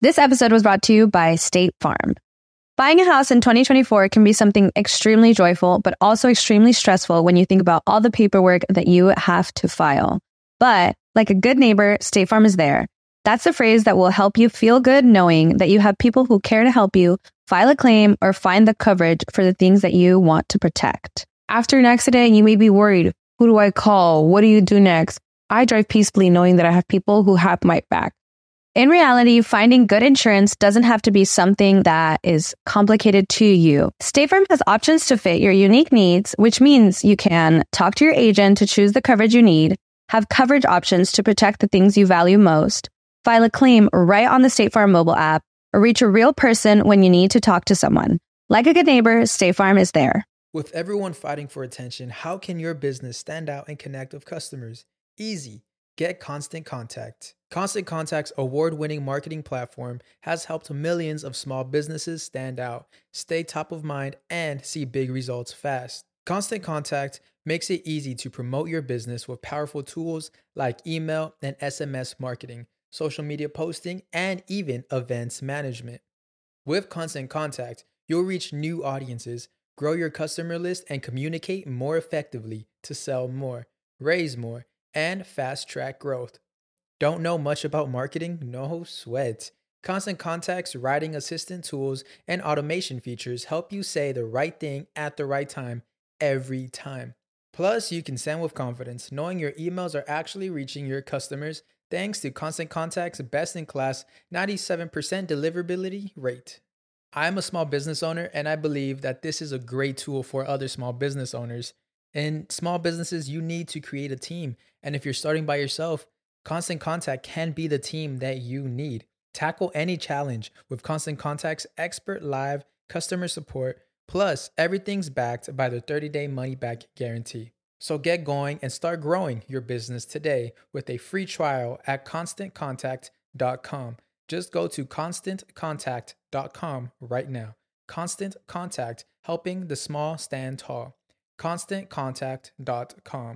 This episode was brought to you by State Farm. Buying a house in 2024 can be something extremely joyful, but also extremely stressful when you think about all the paperwork that you have to file. But like a good neighbor, State Farm is there. That's the phrase that will help you feel good knowing that you have people who care to help you file a claim or find the coverage for the things that you want to protect. After an accident, you may be worried. Who do I call? What do you do next? I drive peacefully knowing that I have people who have my back. In reality, finding good insurance doesn't have to be something that is complicated to you. State Farm has options to fit your unique needs, which means you can talk to your agent to choose the coverage you need, have coverage options to protect the things you value most, file a claim right on the State Farm mobile app, or reach a real person when you need to talk to someone. Like a good neighbor, State Farm is there. With everyone fighting for attention, how can your business stand out and connect with customers? Easy. Get Constant Contact. Constant Contact's award-winning marketing platform has helped millions of small businesses stand out, stay top of mind, and see big results fast. Constant Contact makes it easy to promote your business with powerful tools like email and SMS marketing, social media posting, and even events management. With Constant Contact, you'll reach new audiences, grow your customer list, and communicate more effectively to sell more, raise more, and fast-track growth. Don't know much about marketing? No sweat. Constant Contact's writing assistant tools and automation features help you say the right thing at the right time every time. Plus, you can send with confidence, knowing your emails are actually reaching your customers thanks to Constant Contact's best-in-class 97% deliverability rate. I'm a small business owner, and I believe that this is a great tool for other small business owners. In small businesses, you need to create a team. And if you're starting by yourself, Constant Contact can be the team that you need. Tackle any challenge with Constant Contact's expert live customer support. Plus, everything's backed by the 30-day money-back guarantee. So get going and start growing your business today with a free trial at ConstantContact.com. Just go to ConstantContact.com right now. Constant Contact, helping the small stand tall. ConstantContact.com.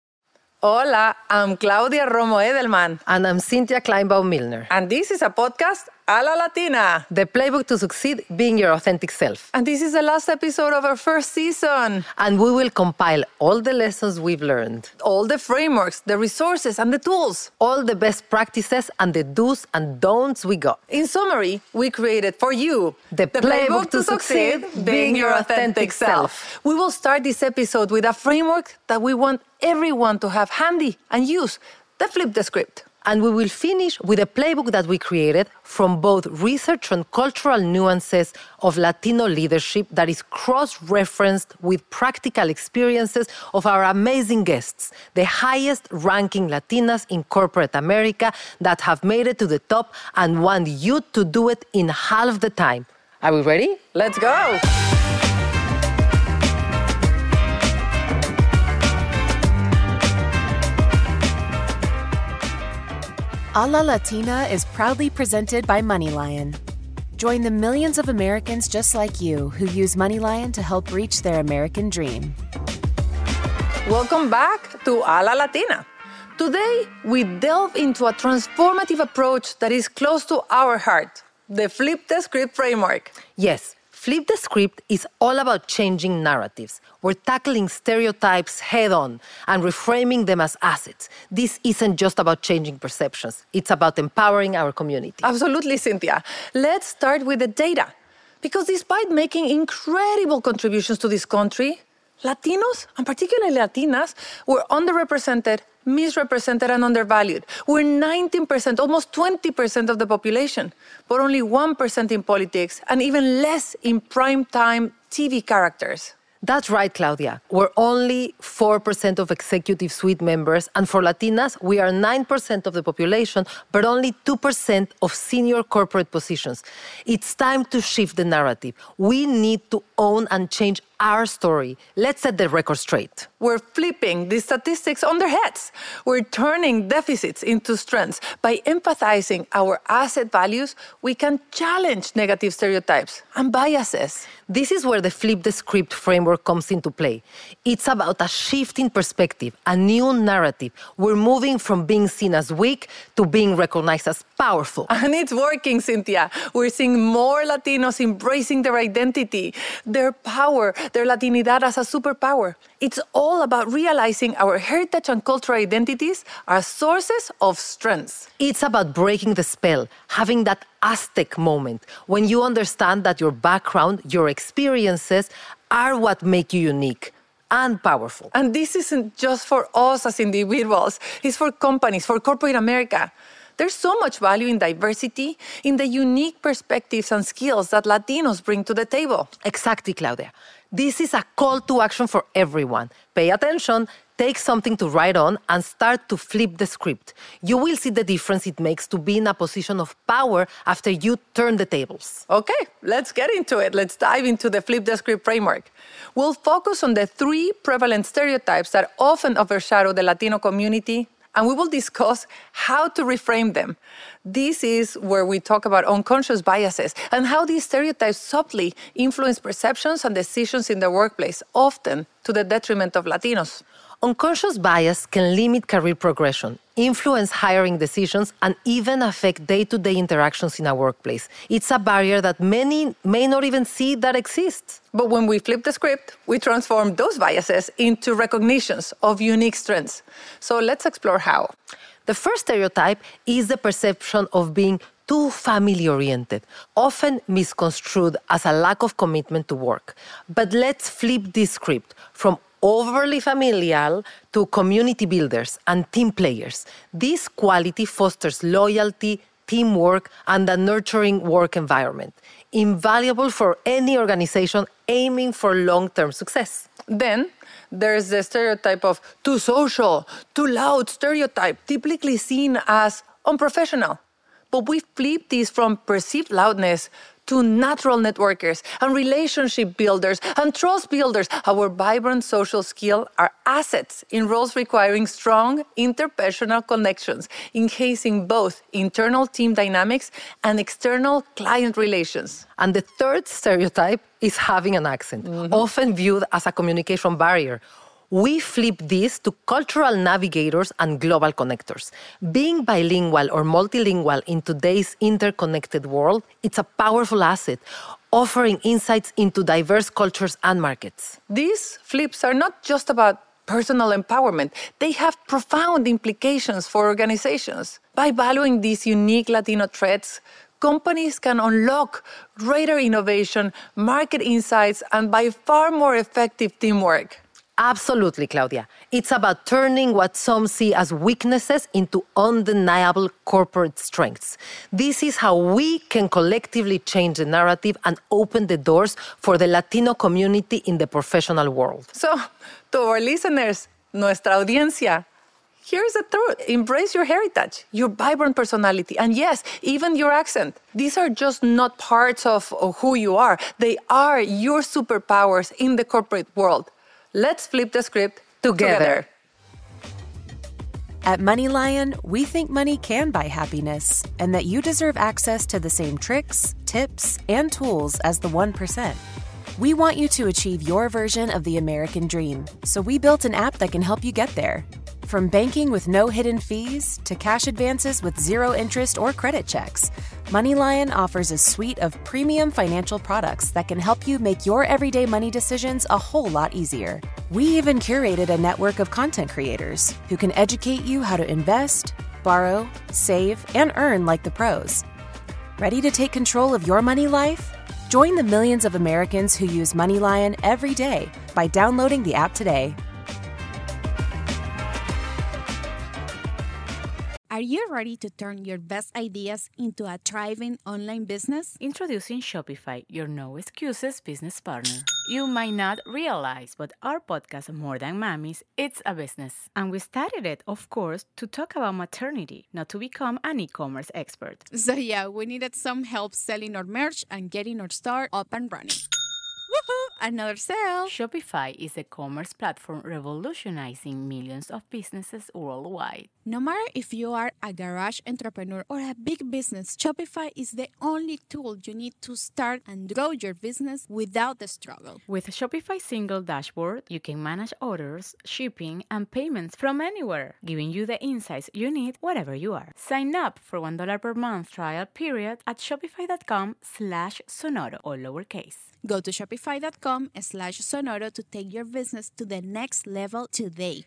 Hola, I'm Claudia Romo Edelman. And I'm Cynthia Kleinbaum-Milner. And this is a podcast a la Latina. The playbook to succeed, being your authentic self. And this is the last episode of our first season. And we will compile all the lessons we've learned. All the frameworks, the resources, and the tools. All the best practices and the do's and don'ts we got. In summary, we created for you the playbook to succeed, being your authentic self. We will start this episode with a framework that we want everyone to have handy and use, the Flip the Script. And we will finish with a playbook that we created from both research and cultural nuances of Latino leadership that is cross-referenced with practical experiences of our amazing guests, the highest-ranking Latinas in corporate America that have made it to the top and want you to do it in half the time. Are we ready? Let's go! A La Latina is proudly presented by MoneyLion. Join the millions of Americans just like you who use MoneyLion to help reach their American dream. Welcome back to A La Latina. Today, we delve into a transformative approach that is close to our heart, the Flip the Script framework. Yes. Flip the Script is all about changing narratives. We're tackling stereotypes head-on and reframing them as assets. This isn't just about changing perceptions. It's about empowering our community. Absolutely, Cynthia. Let's start with the data. Because despite making incredible contributions to this country, Latinos, and particularly Latinas, were underrepresented, misrepresented, and undervalued. We're 19%, almost 20% of the population, but only 1% in politics, and even less in prime-time TV characters. That's right, Claudia. We're only 4% of executive suite members, and for Latinas, we are 9% of the population, but only 2% of senior corporate positions. It's time to shift the narrative. We need to own and change our story. Let's set the record straight. We're flipping the statistics on their heads. We're turning deficits into strengths. By empathizing our asset values, we can challenge negative stereotypes and biases. This is where the Flip the Script framework comes into play. It's about a shift in perspective, a new narrative. We're moving from being seen as weak to being recognized as powerful. And it's working, Cynthia. We're seeing more Latinos embracing their identity, their power, their Latinidad as a superpower. It's all about realizing our heritage and cultural identities are sources of strengths. It's about breaking the spell, having that Aztec moment when you understand that your background, your experiences are what make you unique and powerful. And this isn't just for us as individuals. It's for companies, for corporate America. There's so much value in diversity, in the unique perspectives and skills that Latinos bring to the table. Exactly, Claudia. This is a call to action for everyone. Pay attention, take something to write on, and start to flip the script. You will see the difference it makes to be in a position of power after you turn the tables. Okay, let's get into it. Let's dive into the Flip the Script framework. We'll focus on the 3 prevalent stereotypes that often overshadow the Latino community, and we will discuss how to reframe them. This is where we talk about unconscious biases and how these stereotypes subtly influence perceptions and decisions in the workplace, often to the detriment of Latinos. Unconscious bias can limit career progression, influence hiring decisions, and even affect day-to-day interactions in a workplace. It's a barrier that many may not even see that exists. But when we flip the script, we transform those biases into recognitions of unique strengths. So let's explore how. The first stereotype is the perception of being too family-oriented, often misconstrued as a lack of commitment to work. But let's flip this script from overly familial to community builders and team players. This quality fosters loyalty, teamwork, and a nurturing work environment, invaluable for any organization aiming for long-term success. Then there's the stereotype of too social, too loud stereotype, typically seen as unprofessional. But we flip this from perceived loudness to natural networkers and relationship builders and trust builders. Our vibrant social skills are assets in roles requiring strong interpersonal connections, enhancing both internal team dynamics and external client relations. And the third stereotype is having an accent, often viewed as a communication barrier. We flip this to cultural navigators and global connectors. Being bilingual or multilingual in today's interconnected world, it's a powerful asset, offering insights into diverse cultures and markets. These flips are not just about personal empowerment. They have profound implications for organizations. By valuing these unique Latino traits, companies can unlock greater innovation, market insights, and by far more effective teamwork. Absolutely, Claudia. It's about turning what some see as weaknesses into undeniable corporate strengths. This is how we can collectively change the narrative and open the doors for the Latino community in the professional world. So, to our listeners, nuestra audiencia, here's the truth. Embrace your heritage, your vibrant personality, and yes, even your accent. These are just not parts of who you are. They are your superpowers in the corporate world. Let's flip the script together. At MoneyLion, we think money can buy happiness and that you deserve access to the same tricks, tips, and tools as the 1%. We want you to achieve your version of the American dream, so we built an app that can help you get there. From banking with no hidden fees to cash advances with zero interest or credit checks, MoneyLion offers a suite of premium financial products that can help you make your everyday money decisions a whole lot easier. We even curated a network of content creators who can educate you how to invest, borrow, save, and earn like the pros. Ready to take control of your money life? Join the millions of Americans who use MoneyLion every day by downloading the app today. Are you ready to turn your best ideas into a thriving online business? Introducing Shopify, your no excuses business partner. You might not realize, but our podcast, More Than Mommies, it's a business. And we started it, of course, to talk about maternity, not to become an e-commerce expert. So yeah, we needed some help selling our merch and getting our store up and running. Woohoo! another sale. Shopify is a commerce platform revolutionizing millions of businesses worldwide. No matter if you are a garage entrepreneur or a big business, Shopify is the only tool you need to start and grow your business without the struggle. With Shopify's single dashboard, you can manage orders, shipping, and payments from anywhere, giving you the insights you need wherever you are. Sign up for $1 per month trial period at shopify.com/Sonoro, all lowercase. Go to shopify.com/Sonoro to take your business to the next level today.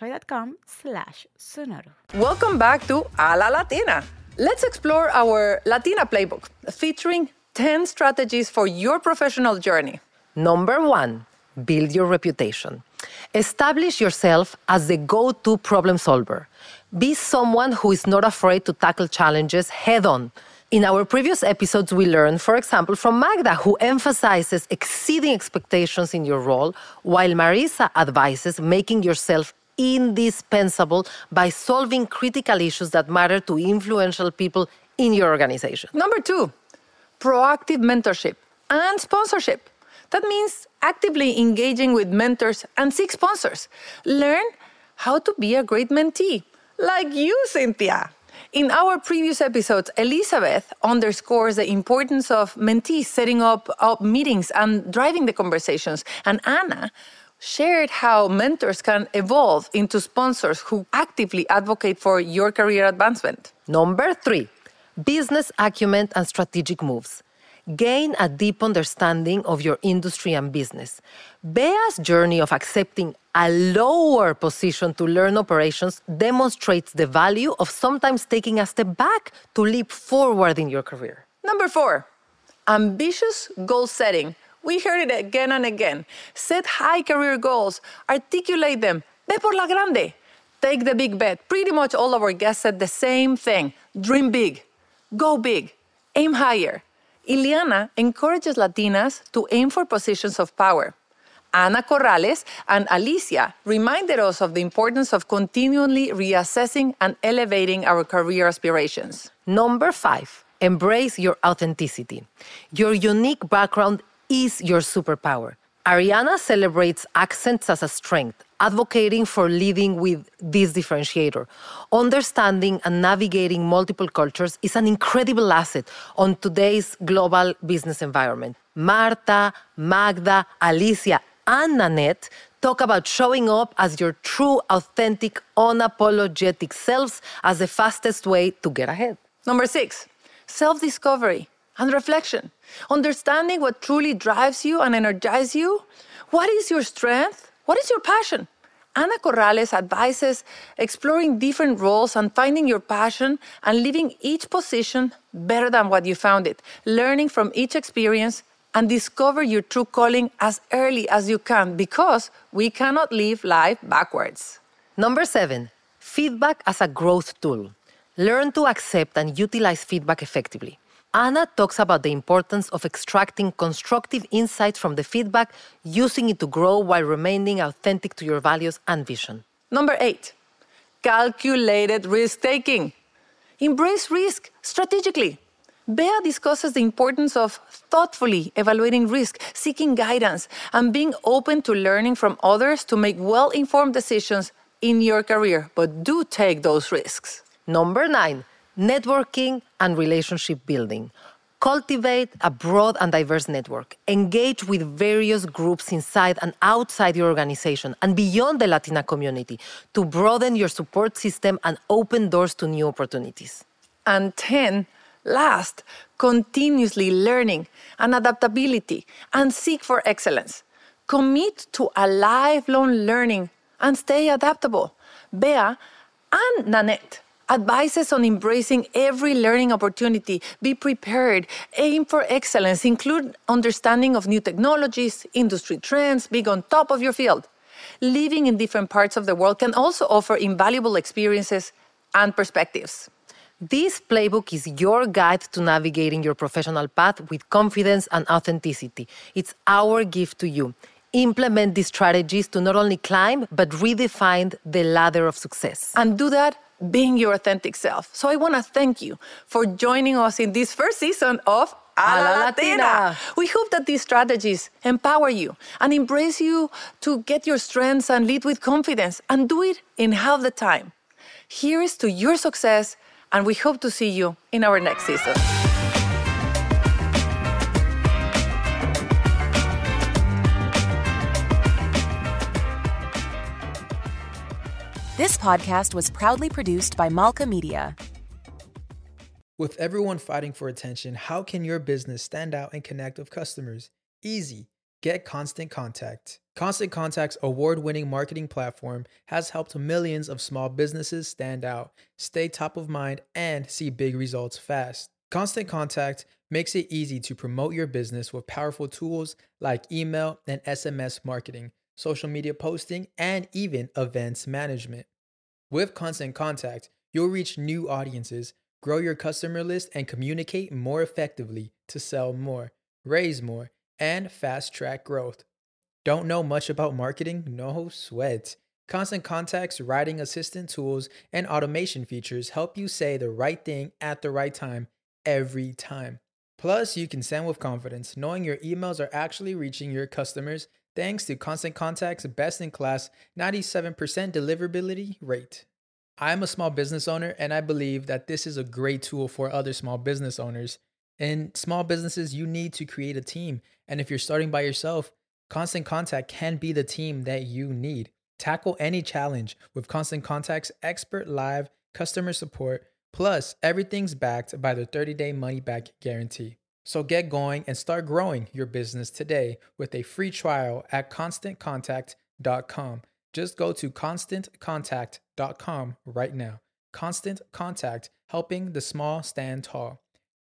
Shopify.com/Sonoro. Welcome back to A La Latina. Let's explore our Latina playbook featuring 10 strategies for your professional journey. Number 1, build your reputation. Establish yourself as the go-to problem solver. Be someone who is not afraid to tackle challenges head-on. In our previous episodes, we learned, for example, from Magda, who emphasizes exceeding expectations in your role, while Marisa advises making yourself indispensable by solving critical issues that matter to influential people in your organization. Number 2, proactive mentorship and sponsorship. That means actively engaging with mentors and seek sponsors. Learn how to be a great mentee, like you, Cynthia. In our previous episodes, Elizabeth underscores the importance of mentees setting up meetings and driving the conversations. And Anna shared how mentors can evolve into sponsors who actively advocate for your career advancement. Number 3, business acumen and strategic moves. Gain a deep understanding of your industry and business. Bea's journey of accepting a lower position to learn operations demonstrates the value of sometimes taking a step back to leap forward in your career. Number 4, ambitious goal setting. We heard it again and again. Set high career goals. Articulate them. Ve por la grande. Take the big bet. Pretty much all of our guests said the same thing. Dream big. Go big. Aim higher. Ileana encourages Latinas to aim for positions of power. Ana Corrales and Alicia reminded us of the importance of continually reassessing and elevating our career aspirations. Number 5, embrace your authenticity. Your unique background is your superpower. Ariana celebrates accents as a strength, advocating for leading with this differentiator. Understanding and navigating multiple cultures is an incredible asset on today's global business environment. Marta, Magda, Alicia, and Nanette talk about showing up as your true, authentic, unapologetic selves as the fastest way to get ahead. Number 6, self-discovery and reflection. Understanding what truly drives you and energizes you. What is your strength? What is your passion? Ana Corrales advises exploring different roles and finding your passion and leaving each position better than what you found it, learning from each experience and discover your true calling as early as you can because we cannot live life backwards. Number 7, feedback as a growth tool. Learn to accept and utilize feedback effectively. Anna talks about the importance of extracting constructive insights from the feedback, using it to grow while remaining authentic to your values and vision. Number 8, calculated risk-taking. Embrace risk strategically. Bea discusses the importance of thoughtfully evaluating risk, seeking guidance, and being open to learning from others to make well-informed decisions in your career. But do take those risks. Number 9, networking and relationship building. Cultivate a broad and diverse network. Engage with various groups inside and outside your organization and beyond the Latina community to broaden your support system and open doors to new opportunities. And 10, last, continuously learning and adaptability and seek for excellence. Commit to a lifelong learning and stay adaptable. Bea and Nanette advises on embracing every learning opportunity, be prepared, aim for excellence, include understanding of new technologies, industry trends, being on top of your field. Living in different parts of the world can also offer invaluable experiences and perspectives. This playbook is your guide to navigating your professional path with confidence and authenticity. It's our gift to you. Implement these strategies to not only climb, but redefine the ladder of success. And do that being your authentic self. So I want to thank you for joining us in this first season of A La Latina. We hope that these strategies empower you and embrace you to get your strengths and lead with confidence and do it in half the time. Here is to your success, and we hope to see you in our next season. This podcast was proudly produced by Malka Media. With everyone fighting for attention, how can your business stand out and connect with customers? Easy. Get Constant Contact. Constant Contact's award-winning marketing platform has helped millions of small businesses stand out, stay top of mind, and see big results fast. Constant Contact makes it easy to promote your business with powerful tools like email and SMS marketing, social media posting, and even events management. With Constant Contact, you'll reach new audiences, grow your customer list, and communicate more effectively to sell more, raise more, and fast-track growth. Don't know much about marketing? No sweat. Constant Contact's writing assistant tools and automation features help you say the right thing at the right time every time. Plus, you can send with confidence, knowing your emails are actually reaching your customers thanks to Constant Contact's best-in-class 97% deliverability rate. I'm a small business owner, and I believe that this is a great tool for other small business owners. In small businesses, you need to create a team, and if you're starting by yourself, Constant Contact can be the team that you need. Tackle any challenge with Constant Contact's expert live customer support, plus everything's backed by the 30-day money-back guarantee. So get going and start growing your business today with a free trial at ConstantContact.com. Just go to ConstantContact.com right now. Constant Contact, helping the small stand tall.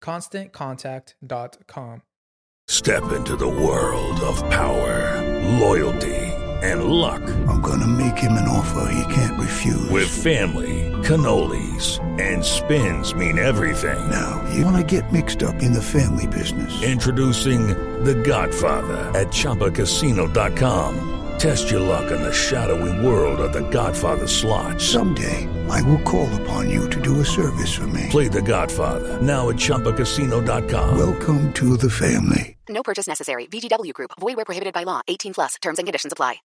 ConstantContact.com. Step into the world of power, loyalty, and luck. I'm gonna make him an offer he can't refuse. With family, cannolis, and spins mean everything. Now, you wanna get mixed up in the family business. Introducing The Godfather at ChumbaCasino.com. Test your luck in the shadowy world of The Godfather slot. Someday, I will call upon you to do a service for me. Play The Godfather, now at ChumbaCasino.com. Welcome to the family. No purchase necessary. VGW Group. Void where prohibited by law. 18+. Terms and conditions apply.